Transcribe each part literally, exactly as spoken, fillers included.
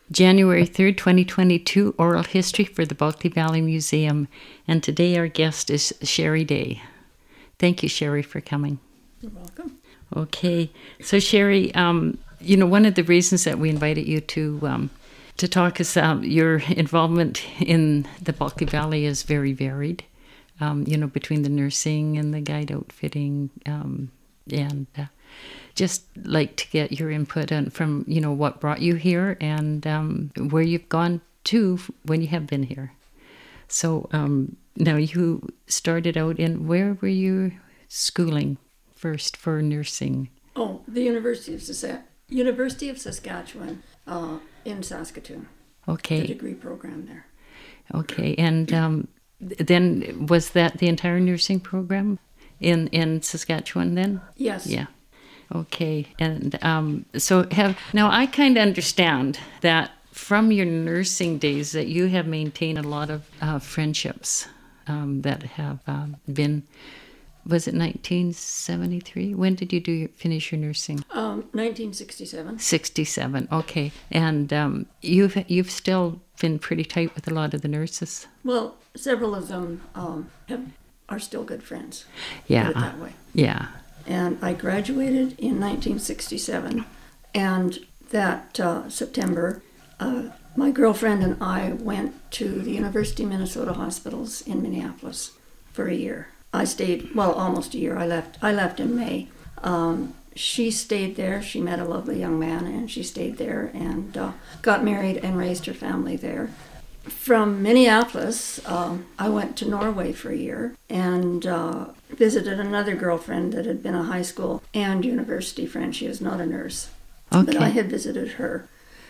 January third, twenty twenty-two, Oral History for the Bulkley Valley Museum. And today our guest is Sherry Day. Thank you, Sherry, for coming. You're welcome. Okay. So, Sherry, um, you know, one of the reasons that we invited you to um, to talk is um, your involvement in the Bulkley Valley is very varied, um, you know, between the nursing and the guide outfitting um, and... Uh, just like to get your input on from, you know, what brought you here and um, where you've gone to when you have been here. So um, now you started out in, where were you schooling first for nursing? Oh, the University of, Sas- University of Saskatchewan uh, in Saskatoon. Okay. The degree program there. Okay. And um, then was that the entire nursing program in, in Saskatchewan then? Yes. Yeah. Okay, and um, so have now I kind of understand that from your nursing days that you have maintained a lot of uh, friendships um, that have um, been. Was it nineteen seventy-three? When did you do your, finish your nursing? Um, nineteen sixty-seven. sixty-seven. Okay, and um, you've you've still been pretty tight with a lot of the nurses. Well, several of them um, have, are still good friends. Yeah. Put it that way. Yeah. And I graduated in nineteen sixty-seven, and that uh, September, uh, my girlfriend and I went to the University of Minnesota Hospitals in Minneapolis for a year. I stayed, well, almost a year. I left I left in May. Um, she stayed there. She met a lovely young man, and she stayed there and uh, got married and raised her family there. From Minneapolis, um, I went to Norway for a year and uh, visited another girlfriend that had been a high school and university friend. She is not a nurse, okay. But I had visited her.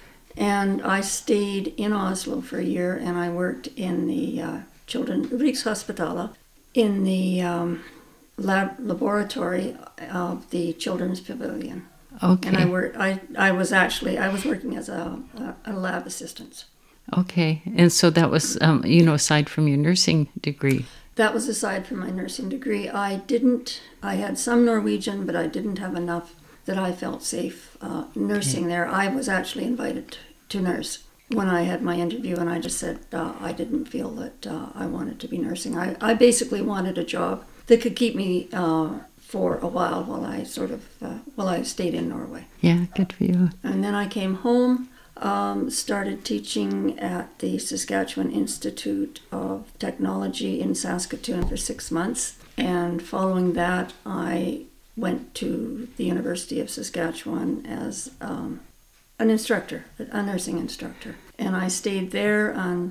And I stayed in Oslo for a year, and I worked in the uh, Children Rikshospitalet, in the um, lab laboratory of the Children's Pavilion. Okay. And I worked. I I was actually I was working as a a, a lab assistant. Okay, and so that was, um, you know, aside from your nursing degree. That was aside from my nursing degree. I didn't, I had some Norwegian, but I didn't have enough that I felt safe uh, nursing okay. there. I was actually invited to nurse when I had my interview, and I just said uh, I didn't feel that uh, I wanted to be nursing. I, I basically wanted a job that could keep me uh, for a while while I sort of, uh, while I stayed in Norway. Yeah, good for you. And then I came home. Um, started teaching at the Saskatchewan Institute of Technology in Saskatoon for six months. And following that, I went to the University of Saskatchewan as um, an instructor, a nursing instructor. And I stayed there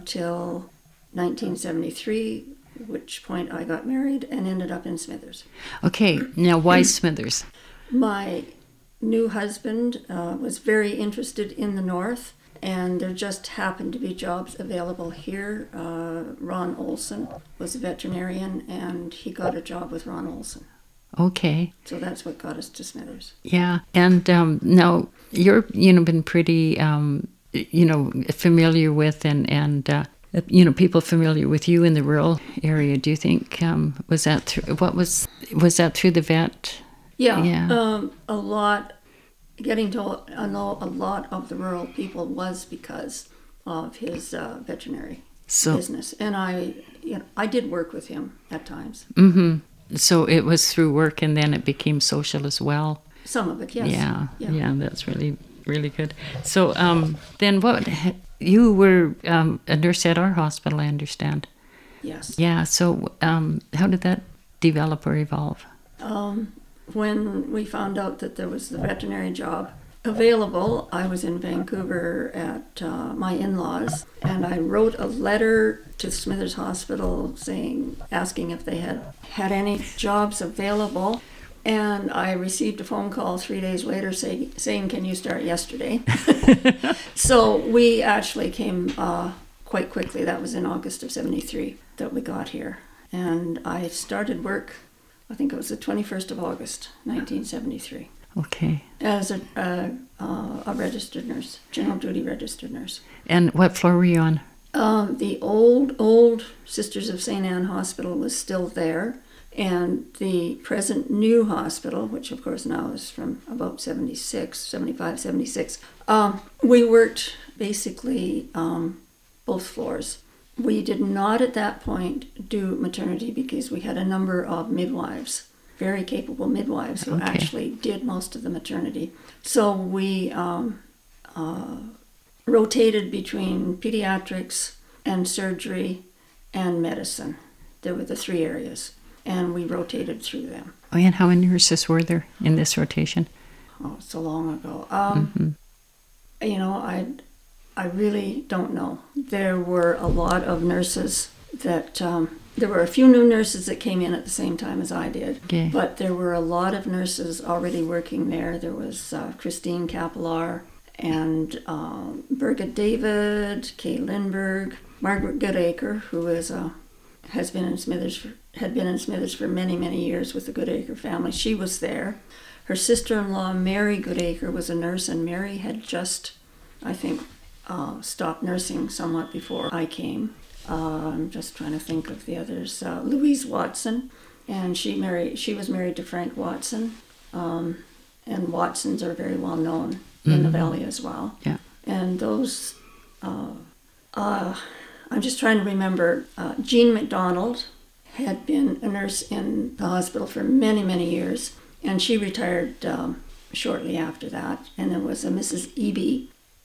until nineteen seventy-three, at which point I got married and ended up in Smithers. Okay, now why Smithers? My new husband uh, was very interested in the north, and there just happened to be jobs available here. Uh, Ron Olson was a veterinarian, and he got a job with Ron Olson. Okay. So that's what got us to Smithers. Yeah, and um, now you're, you know, been pretty, um, you know, familiar with and and uh, you know, people familiar with you in the rural area. Do you think um, was that through what was was that through the vet? Yeah, yeah. Um, a lot, getting to know a lot of the rural people was because of his uh, veterinary so, business. And I, you know, I did work with him at times. Mm-hmm. So it was through work, and then it became social as well? Some of it, yes. Yeah, yeah, yeah, that's really, really good. So um, then what, you were um, a nurse at our hospital, I understand. Yes. Yeah, so um, how did that develop or evolve? Um, when we found out that there was the veterinary job available, I was in Vancouver at uh, my in-laws, and I wrote a letter to Smithers Hospital saying, asking if they had had any jobs available. And I received a phone call three days later say, saying, can you start yesterday? So we actually came uh, quite quickly. That was in August of seventy-three that we got here. And I started work, I think it was the twenty-first of August, nineteen seventy-three. Okay. As a, a, uh, a registered nurse, general duty registered nurse. And what floor were you on? Um, the old, old Sisters of Saint Anne Hospital was still there. And the present new hospital, which of course now is from about seventy-six, seventy-five, seventy-six, um, we worked basically um, both floors. We did not at that point do maternity because we had a number of midwives, very capable midwives who Okay. actually did most of the maternity. So we um, uh, rotated between pediatrics and surgery and medicine. There were the three areas, and we rotated through them. Oh, and how many nurses were there in this rotation? Oh, so long ago. Um, Mm-hmm. You know, I, I really don't know. There were a lot of nurses that, um, there were a few new nurses that came in at the same time as I did. Okay. But there were a lot of nurses already working there. There was uh, Christine Capillar and um, Birgit David, Kay Lindberg, Margaret Goodacre, who is a, has been in Smithers, for, had been in Smithers for many, many years with the Goodacre family. She was there. Her sister-in-law, Mary Goodacre, was a nurse, and Mary had just, I think, uh, stopped nursing somewhat before I came. Uh, I'm just trying to think of the others. Uh, Louise Watson, and she married. She was married to Frank Watson, um, and Watsons are very well known mm-hmm. in the valley as well. Yeah. And those, uh, uh, I'm just trying to remember. Uh, Jean McDonald had been a nurse in the hospital for many, many years. And she retired um, shortly after that. And there was a Missus Eby.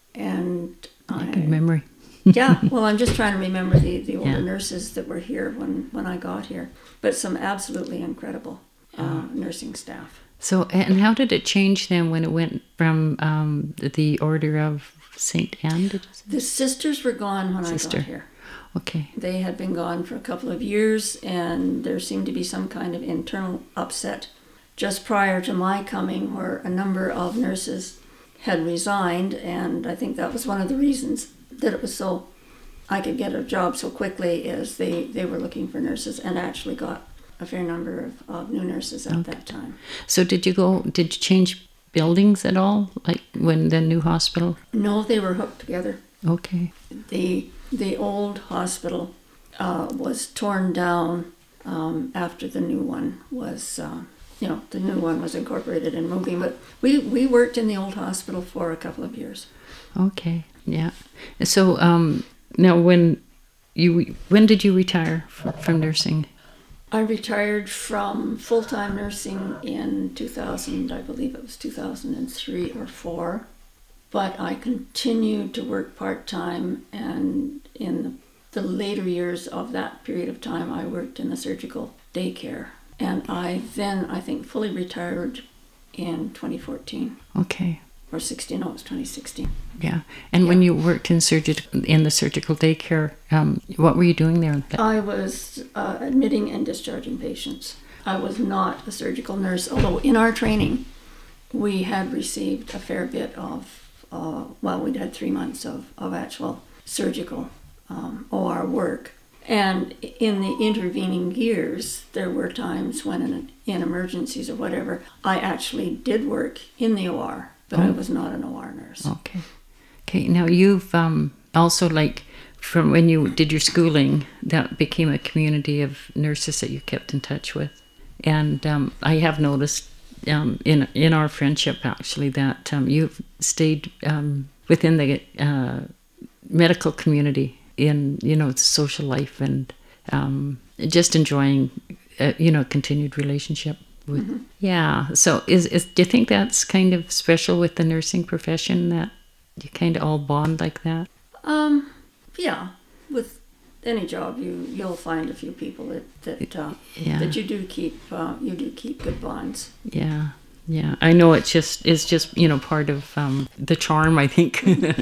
And I, Good memory. yeah, well, I'm just trying to remember the, the older Yeah. nurses that were here when, when I got here. But some absolutely incredible uh, nursing staff. So, and how did it change then when it went from um, the Order of Saint Anne? Did you say? The sisters were gone when Sister. I got here. Okay. They had been gone for a couple of years, and there seemed to be some kind of internal upset just prior to my coming, where a number of nurses had resigned, and I think that was one of the reasons that it was so, I could get a job so quickly, is they, they were looking for nurses and actually got a fair number of, of new nurses at Okay. that time. So did you go, did you change buildings at all, like when the new hospital? No, they were hooked together. Okay. The, the old hospital uh, was torn down um, after the new one was... Uh, You know, the new one was incorporated and moving, but we, we worked in the old hospital for a couple of years. Okay, yeah. So um, now when you, when did you retire from, from nursing? I retired from full-time nursing in two thousand, I believe it was two thousand three or four, but I continued to work part-time, and in the, the later years of that period of time, I worked in the surgical daycare. And I then, I think, fully retired in twenty fourteen. Okay. Or sixteen, no, it was twenty sixteen. Yeah. And Yeah. when you worked in surgical in the surgical daycare, um, what were you doing there? I was uh, admitting and discharging patients. I was not a surgical nurse, although in our training we had received a fair bit of, uh, well, we'd had three months of, of actual surgical um, O R work. And in the intervening years, there were times when in, in emergencies or whatever, I actually did work in the O R, but Oh. I was not an O R nurse. Okay. Okay. Now you've um, also, like, from when you did your schooling, that became a community of nurses that you kept in touch with. And um, I have noticed um, in in our friendship, actually, that um, you've stayed um, within the uh, medical community in, you know, social life and um, just enjoying, uh, you know, continued relationship with. Mm-hmm. Yeah. So is, is, do you think that's kind of special with the nursing profession, that you kind of all bond like that? Um, yeah, with any job, you, you'll find a few people that, that, uh, Yeah. that you do keep, uh, you do keep good bonds. Yeah. Yeah, I know it's just it's just you know part of um, the charm, I think.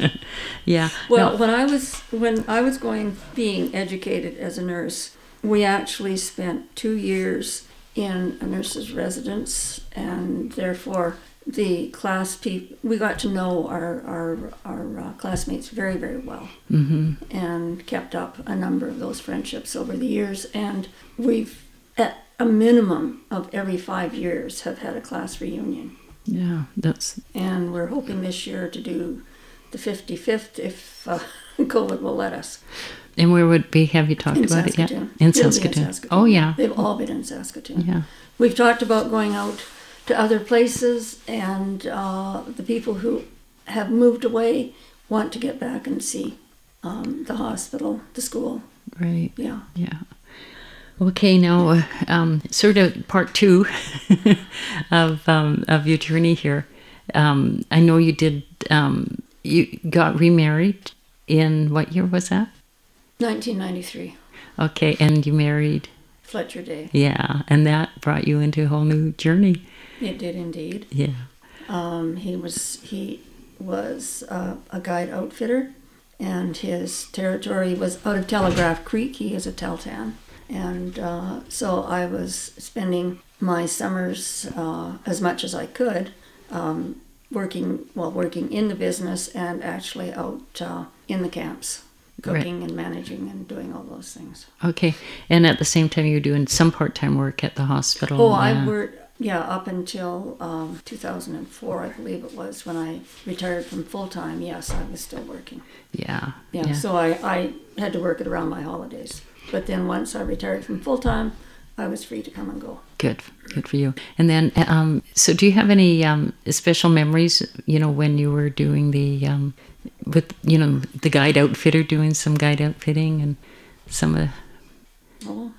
Yeah. Well, No. when I was when I was going being educated as a nurse, we actually spent two years in a nurse's residence, and therefore the class people we got to know our our our uh, classmates very very well, Mm-hmm. and kept up a number of those friendships over the years, and we've at a minimum of every five years have had a class reunion. Yeah, that's And we're hoping this year to do the fifty-fifth if uh, COVID will let us. and where would be? Have you talked In about it yet? Saskatoon. In It'll be in Saskatoon. Saskatoon. Oh yeah, They've all been in Saskatoon. yeah. We've talked about going out to other places, and uh, the people who have moved away want to get back and see um, the hospital, the school. Right. Yeah. Yeah. Okay, now um, sort of part two of um, of your journey here. Um, I know you did. Um, you got remarried in what year was that? nineteen ninety-three. Okay, and you married Fletcher Day. Yeah, and that brought you into a whole new journey. It did indeed. Yeah. Um, he was he was uh, a guide outfitter, and his territory was out of Telegraph Creek. He is a Teltan. And uh, so I was spending my summers uh, as much as I could um, working, well, working in the business and actually out uh, in the camps, cooking right. and managing and doing all those things. Okay. And at the same time, you're doing some part-time work at the hospital. Oh, yeah. I worked, yeah, up until um, two thousand four, I believe it was, when I retired from full-time. Yes, I was still working. Yeah. Yeah, yeah. So I, I had to work it around my holidays. But then once I retired from full-time, I was free to come and go. Good, good for you. And then, um, so do you have any um, special memories, you know, when you were doing the, um, with, you know, the guide outfitter, doing some guide outfitting and some of the... Oh.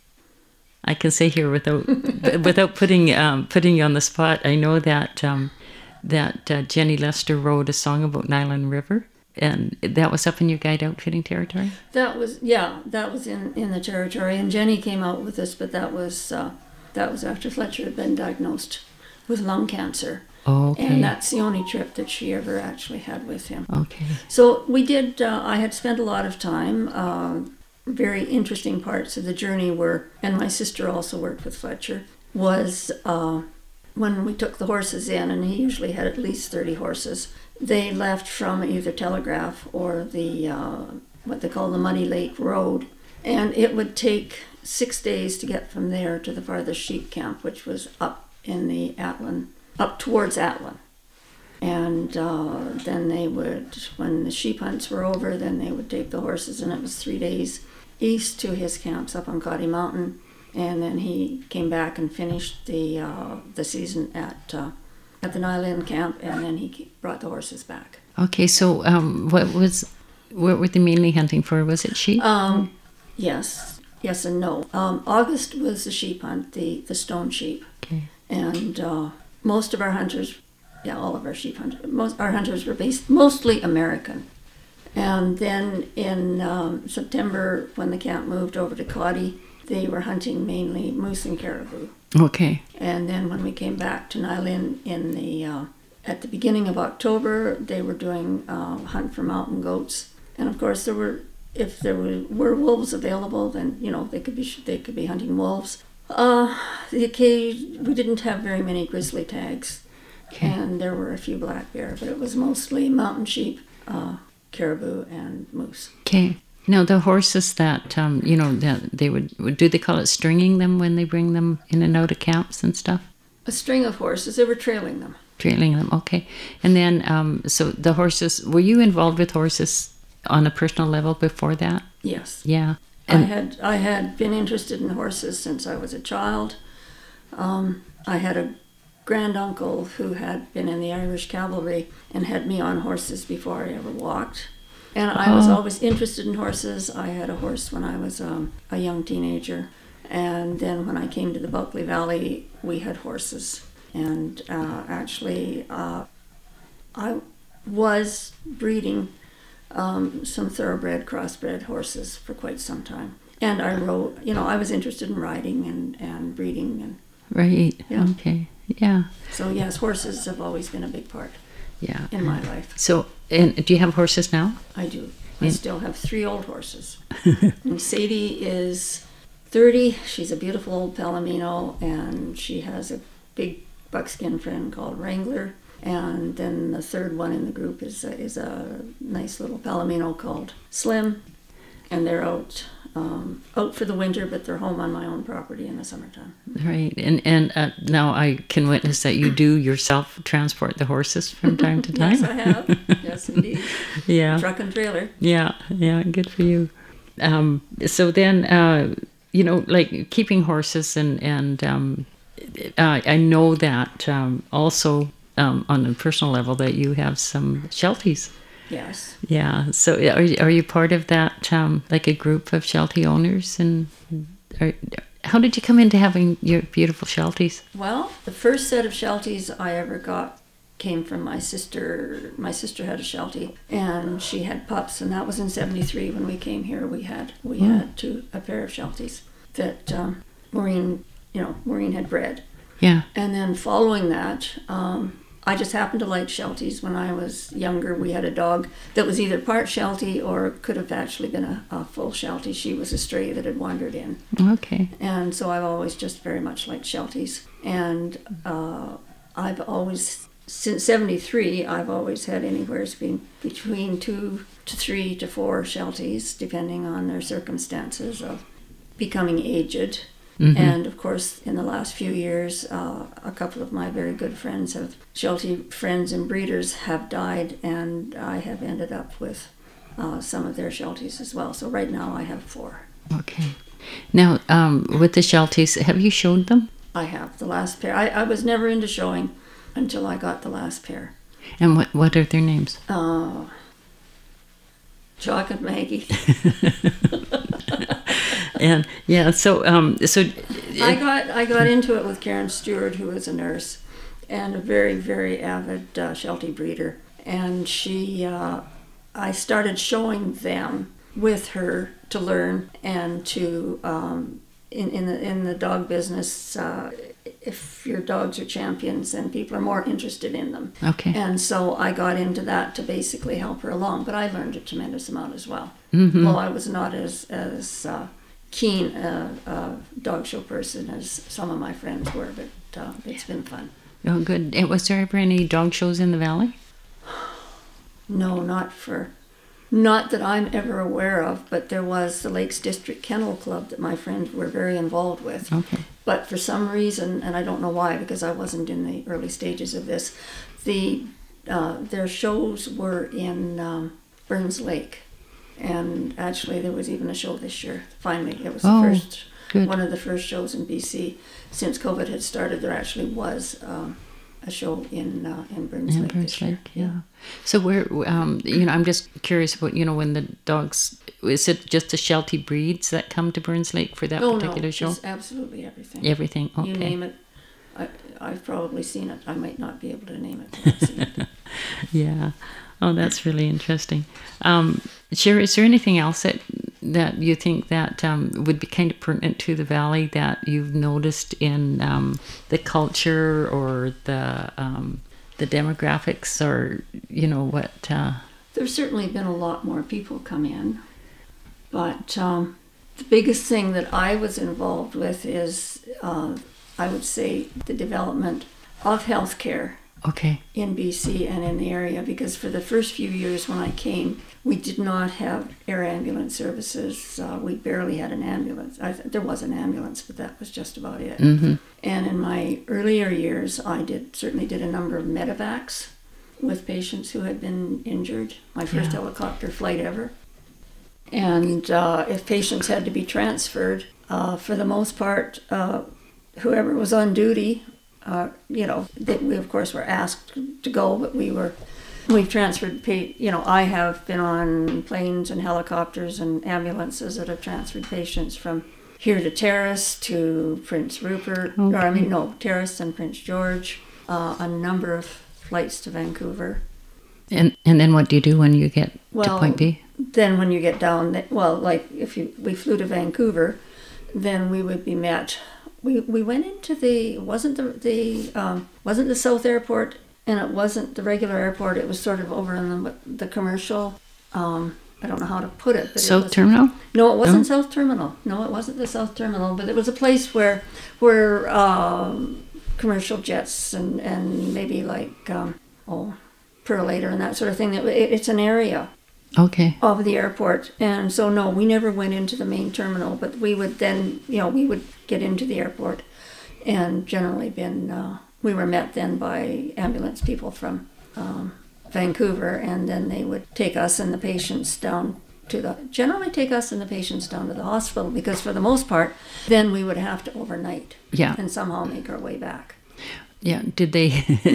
I can say here without without putting um, putting you on the spot, I know that, um, that uh, Jenny Lester wrote a song about Nyland River. And that was up in your guide outfitting territory? That was, yeah, that was in, in the territory. And Jenny came out with this, but that was uh, that was after Fletcher had been diagnosed with lung cancer. Oh, okay. And that's the only trip that she ever actually had with him. Okay. So we did, uh, I had spent a lot of time. Uh, very interesting parts of the journey were, and my sister also worked with Fletcher, was uh, when we took the horses in, and he usually had at least thirty horses. They left from either Telegraph or the uh, what they call the Muddy Lake Road, and it would take six days to get from there to the farthest sheep camp, which was up in the Atlin, up towards Atlin. And uh, then they would, when the sheep hunts were over, then they would take the horses, and it was three days east to his camps up on Cotty Mountain, and then he came back and finished the uh, the season at. Uh, at the Nyland camp, and then he brought the horses back. Okay, so um, what was, what were they mainly hunting for? Was it sheep? Um, yes, yes and no. Um, August was the sheep hunt, the, the stone sheep. Okay. And uh, most of our hunters, yeah, all of our sheep hunters, most our hunters were based mostly American. And then in um, September, when the camp moved over to Cotty, they were hunting mainly moose and caribou. Okay. And then when we came back to Nyland in the uh, at the beginning of October, they were doing uh, hunt for mountain goats. And of course, there were if there were, were wolves available, then you know they could be they could be hunting wolves. Uh, the occasion, we didn't have very many grizzly tags, okay. And there were a few black bear, but it was mostly mountain sheep, uh, caribou, and moose. Okay. Now, the horses that, um, you know, that they would, do they call it stringing them when they bring them in and out of camps and stuff? A string of horses. They were trailing them. Trailing them, okay. And then, um, so the horses, were you involved with horses on a personal level before that? Yes. Yeah. And I had I had been interested in horses since I was a child. Um, I had a granduncle who had been in the Irish Cavalry and had me on horses before I ever walked. And I was always interested in horses. I had a horse when I was um, a young teenager. And then when I came to the Bulkley Valley, we had horses. And uh, actually, uh, I was breeding um, some thoroughbred, crossbred horses for quite some time. And I rode, you know, I was interested in riding and, and breeding. And, right, yeah. Okay, yeah. So yes, horses have always been a big part. Yeah. In my life. So, and do you have horses now? I do. I still have three old horses. And Sadie is thirty. She's a beautiful old Palomino, and she has a big buckskin friend called Wrangler. And then the third one in the group is a, is a nice little Palomino called Slim. And they're out um, out for the winter, but they're home on my own property in the summertime. Right. And and uh, now I can witness that you do yourself transport the horses from time to time. Yes, I have. Yes, indeed. Yeah. Truck and trailer. Yeah. Yeah. Good for you. Um, so then, uh, you know, like keeping horses and, and um, uh, I know that um, also um, on a personal level that you have some Shelties. Yes. Yeah. So are you, are you part of that, um, like a group of sheltie owners? And are, how did you come into having your beautiful shelties? Well, the first set of shelties I ever got came from my sister. My sister had a sheltie, and she had pups, and that was in seventy-three when we came here. We had we Mm. had two a pair of shelties that um, Maureen, you know, Maureen had bred. Yeah. And then following that, um, I just happened to like shelties. When I was younger, we had a dog that was either part sheltie or could have actually been a, a full sheltie. She was a stray that had wandered in. Okay. And so I've always just very much liked shelties. And uh, I've always, since seventy-three, I've always had anywhere between, between two to three to four shelties, depending on their circumstances of becoming aged. Mm-hmm. And of course, in the last few years, uh, a couple of my very good friends have, sheltie friends and breeders have died, and I have ended up with uh, some of their shelties as well. So right now I have four. Okay. Now, um, with the shelties, have you showed them? I have the last pair. I, I was never into showing until I got the last pair. And what, what are their names? Uh, Jock and Maggie. And yeah, so um, so I got I got into it with Karen Stewart, who was a nurse and a very very avid uh, sheltie breeder, and she uh, I started showing them with her to learn and to um, in in the in the dog business. Uh, if your dogs are champions, then people are more interested in them. Okay. And so I got into that to basically help her along, but I learned a tremendous amount as well. Mm-hmm. Well, I was not as as uh, keen a, a dog show person as some of my friends were, but uh, it's been fun. Oh, good. And was there ever any dog shows in the valley? No, not for, not that I'm ever aware of, but there was the Lakes District Kennel Club that my friends were very involved with. Okay. But for some reason, and I don't know why, because I wasn't in the early stages of this, the uh, their shows were in um, Burns Lake. And actually, there was even a show this year. Finally, it was the Oh, first, good. one of the first shows in B C since COVID had started. There actually was um, a show in uh, in Burns In Lake. Burns this year. Lake, yeah. So where, um, you know, I'm just curious about, you know, when the dogs, is it just the sheltie breeds that come to Burns Lake for that Oh particular no, show? it's absolutely everything. Everything, okay. You name it. I, I've probably seen it. I might not be able to name it, but I've seen it. Yeah. Oh, that's really interesting. Um, Sherry, is there anything else that that you think that um, would be kind of pertinent to the valley that you've noticed in um, the culture or the um, the demographics, or you know what? Uh... There's certainly been a lot more people come in, but um, the biggest thing that I was involved with is, uh, I would say, the development of healthcare. Okay. In B C and in the area, because for the first few years when I came, we did not have air ambulance services. Uh, we barely had an ambulance. I th- there was an ambulance, but that was just about it. Mm-hmm. And in my earlier years, I did certainly did a number of medevacs with patients who had been injured. My first Yeah. helicopter flight ever. And uh, if patients had to be transferred, uh, for the most part, uh, whoever was on duty, Uh, you know, that we of course were asked to go, but we were, we've transferred, pa- you know, I have been on planes and helicopters and ambulances that have transferred patients from here to Terrace to Prince Rupert, Okay. or I mean, no, Terrace and Prince George, uh, a number of flights to Vancouver. And and then what do you do when you get Well, to point B? Then when you get down, th- well, like if you we flew to Vancouver, then we would be met. We we went into the wasn't the the um, wasn't the South Airport, and it wasn't the regular airport. It was sort of over in the the commercial. Um, I don't know how to put it. But South it was, Terminal? No, it wasn't No? South Terminal. No, it wasn't the South Terminal. But it was a place where where um, commercial jets and and maybe like um, oh, Perlator and that sort of thing. It, it, it's an area Okay. of the airport. And so no, we never went into the main terminal, but we would then, you know, we would get into the airport, and generally been uh, we were met then by ambulance people from um, Vancouver, and then they would take us and the patients down to the generally take us and the patients down to the hospital, because for the most part then we would have to overnight Yeah. and somehow make our way back. Yeah. Did they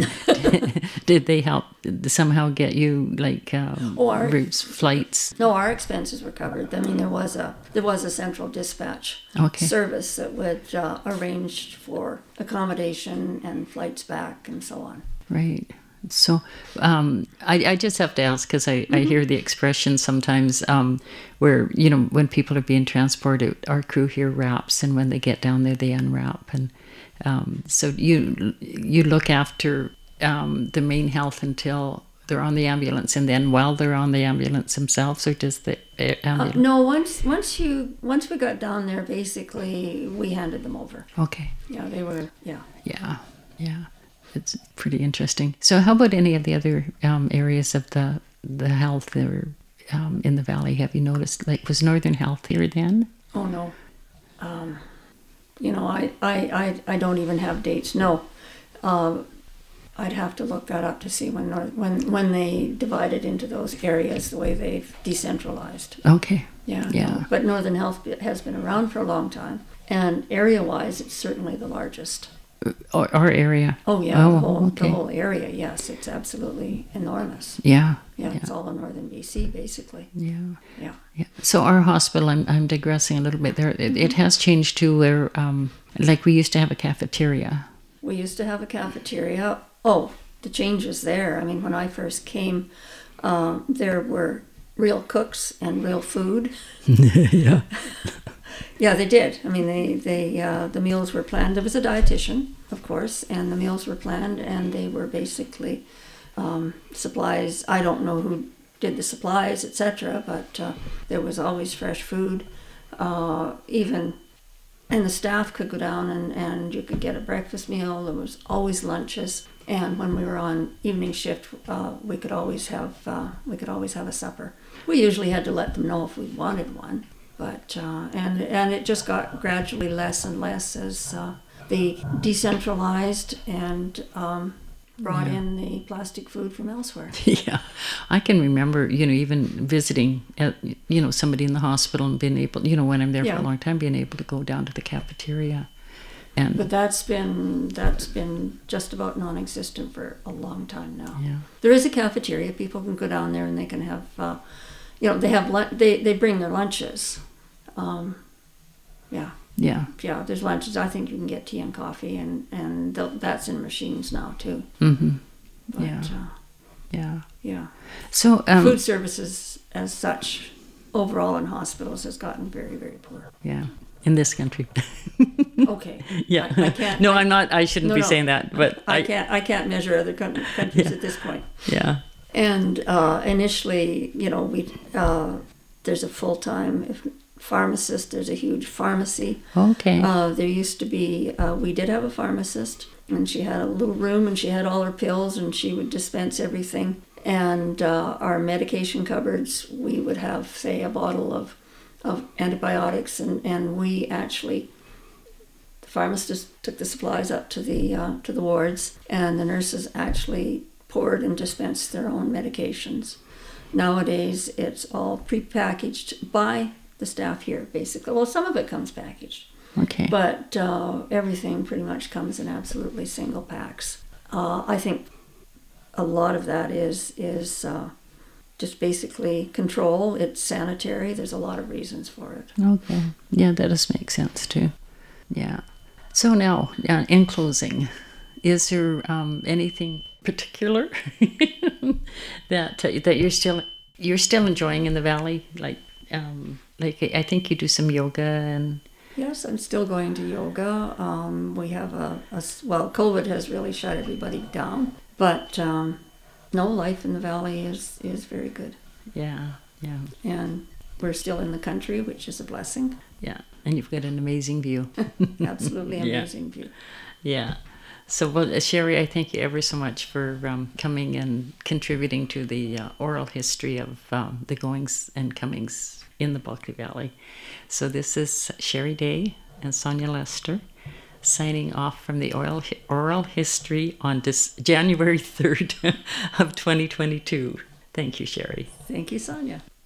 did they help somehow get you like um, Oh, our- routes, flights? No, our expenses were covered. I mean, there was a there was a central dispatch Okay. service that would uh, arrange for accommodation and flights back and so on. Right. So um, I, I just have to ask because I, I hear the expression sometimes um, where, you know, when people are being transported, our crew here wraps, and when they get down there, they unwrap. And um, so you you look after um, the main health until they're on the ambulance, and then while they're on the ambulance themselves, or does the uh, ambulance? Uh, no, once once you once we got down there, basically we handed them over. Okay. Yeah, they were. Yeah. Yeah. Yeah. It's pretty interesting. So how about any of the other um, areas of the the health or um, in the valley? Have you noticed, like, was Northern healthier then? Oh no. Um, you know, I, I, I, I don't even have dates. No. Uh, I'd have to look that up to see when North, when when they divided into those areas the way they've decentralized. Okay. Yeah. Yeah. No. But Northern Health has been around for a long time, and area-wise, it's certainly the largest. Our, our area. Oh yeah, Oh, the, whole, okay. the whole area. Yes, it's absolutely enormous. Yeah. Yeah, Yeah. it's all in northern B C basically. Yeah. Yeah. Yeah. So our hospital, I'm I'm digressing a little bit there. It, it has changed to where, um, like, we used to have a cafeteria. We used to have a cafeteria. Oh, the changes there. I mean, when I first came, um, there were real cooks and real food. Yeah. Yeah, they did. I mean, they, they uh, the meals were planned. There was a dietitian, of course, and the meals were planned, and they were basically um, supplies. I don't know who did the supplies, et cetera, but uh, there was always fresh food. Uh, even, and the staff could go down and, and you could get a breakfast meal. There was always lunches, and when we were on evening shift, uh, we could always have uh, we could always have a supper. We usually had to let them know if we wanted one. But uh, and and it just got gradually less and less as uh, they decentralized and um, brought Yeah. in the plastic food from elsewhere. Yeah, I can remember, you know, even visiting, at, you know, somebody in the hospital and being able, you know, when I'm there Yeah. for a long time, being able to go down to the cafeteria, and But that's been that's been just about non-existent for a long time now. yeah, There is a cafeteria. People can go down there and they can have, uh, you know, they have lun- they they bring their lunches. Um, yeah. yeah, Yeah, there's lunches. I think you can get tea and coffee, and and th- that's in machines now too. mm-hmm. But, Yeah. Uh, yeah. yeah. So um, Food services as such, overall in hospitals, has gotten very, very poor. yeah, in this country. Okay. Yeah. I, I can't. no, I, I'm not. I shouldn't No, be no. saying that, but I can't. I can't measure other coun- countries Yeah. at this point. Yeah. And uh, initially, you know, we uh, there's a full time pharmacist. There's a huge pharmacy. Okay. Uh, there used to be. Uh, we did have a pharmacist, and she had a little room, and she had all her pills, and she would dispense everything. And uh, our medication cupboards, we would have, say, a bottle of of antibiotics, and, and we actually, the pharmacist took the supplies up to the uh, to the wards, and the nurses actually poured and dispensed their own medications. Nowadays, it's all prepackaged by the staff here, basically. Well, some of it comes packaged, Okay. but uh, everything pretty much comes in absolutely single packs. Uh, I think a lot of that is is uh, just basically control. It's sanitary. There's a lot of reasons for it. Okay. Yeah, that does make sense too. Yeah. So now, uh, in closing, is there um, anything particular that uh, that you're still you're still enjoying in the valley? Like, um, like I think you do some yoga and. Yes, I'm still going to yoga. Um, we have a, a s- well, COVID has really shut everybody down, but um, no, life in the valley is is very good, Yeah. Yeah. and we're still in the country, which is a blessing. Yeah. And you've got an amazing view. Absolutely Yeah. amazing view. Yeah. So, well, uh, Sherry, I thank you ever so much for um, coming and contributing to the uh, oral history of um, the goings and comings in the Bulkley Valley. So this is Sherry Day and Sonia Lester signing off from the oral, oral history on this January third of twenty twenty-two. Thank you, Sherry. Thank you, Sonia.